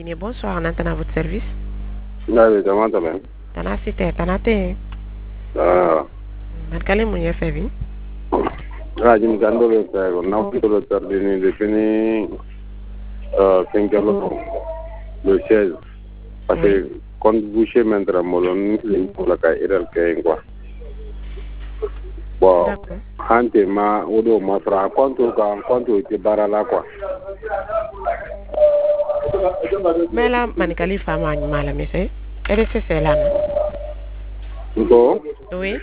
Bonsoir, on entend à votre service. Oui, comment ça va? Tana cité, tana te. Marcale muñe fevi. Jim Gando le prego, non più lo tardini defini 5 heures le 16. Parce que quand boucher mentre molon pour la caïra que quoi. Bon, hante ma odo ma fra quanto te barala quoi. Mais là, manikali femme animale, mais c'est là. Oui.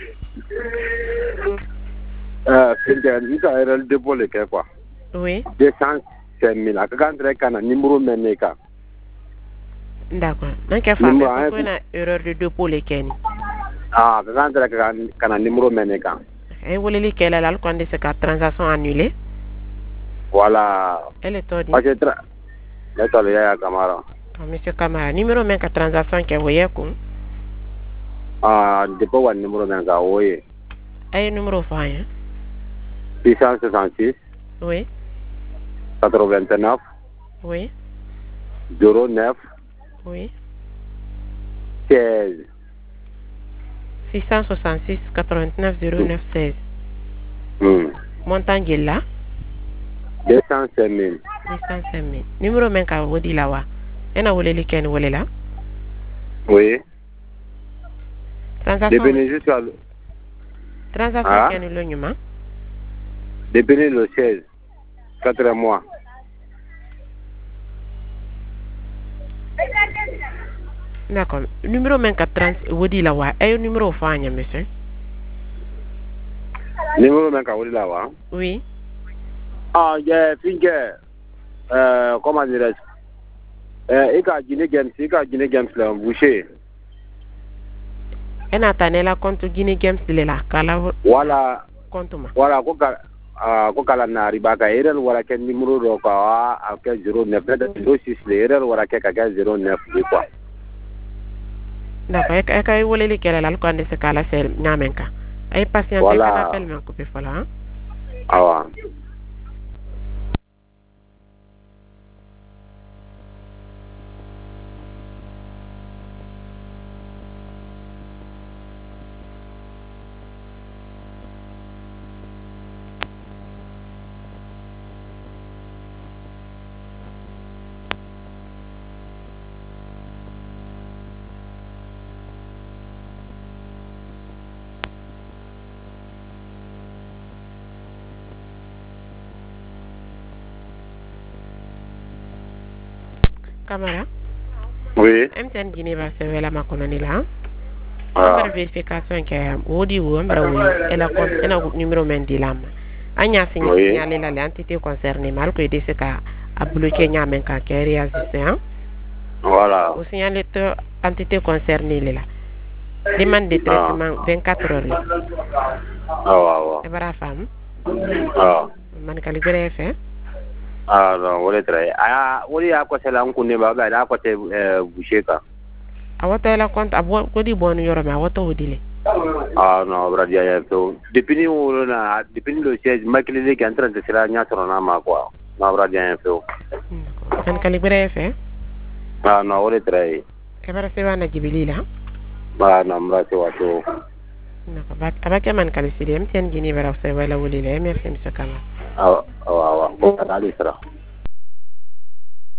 Finge ni ka era de bole ke quoi. Oui. 205 000 akagandre kana numéro meneka. D'accord. Donc il faut une erreur de dépôt les kenny. Ah, akagandre kana numéro meneka. Et vous voulez qu'elle a le compte de cette transaction annulée? Voilà. Elle est tordue. Parce que le ya Camara. Monsieur Camara, numéro même que transaction que vous voyez quoi? Ah, dépôt wa numéro meneka oui. Et numéro fine. 666. Oui. 89. Oui. 09. Oui. 16. 666 89 09 16. Montant là? 205 000. 205 000. Numéro même que vous dites là. Et vous voulez lequel vous voulez là? Oui. Transaction. Depuis jusqu'à transaction qui est le numéro. Depuis le 16. 4 mois. D'accord. Numéro 30 vous dites là wa et numéro fanya monsieur. Numéro 24 vous dites là wa? Oui. Ah, yeah, finger. Comment dirais-je? Ika Guinée Games là boucher. Et Nathaniel a compte Guinée Games là kala. Voilà. Compte ma. Voilà ko kala na ribaka erreur wala ken numéro do ka ka 09 06 erreur wala ka 09 quoi. D'accord, et quand vous voulez lequel là, le compte de ce cas-là, c'est Nyamenka. Et patientez qu'on appelle, mais on coupe là. Ah ouais. Camara? Oui. MTN Guinée va se faire la maconani là. La vérification que vous dites, vous et la compte, et le numéro mendilam. Anya signalé l'entité concernée, mal que de ce cas a bloqué Nyamenka qui est réagissé. Voilà. Vous signalez l'entité concernée là. Demande de traitement 24 heures. Ah ouais. C'est la femme. Ah. Manikali gure fait. Ah non, on est très. Ah, on est à côté là, on connaît pas, à côté boucher ka. Awata la compte abo ko di bonu yoro ma awata odile. Ah non, bradia ya to. Depuis le 16 makile qui est en train de se la nya trona ma quoi. Non, bradia ya to. Kan calibre fait. Ah non, on est très. E bara se wana jibilila. Ah non, bradia wa to. Nako abake man kalisidi MTN Guinée bara se wala wulile merci monsieur Kama. Ah ah ah. Ko ta dali sera.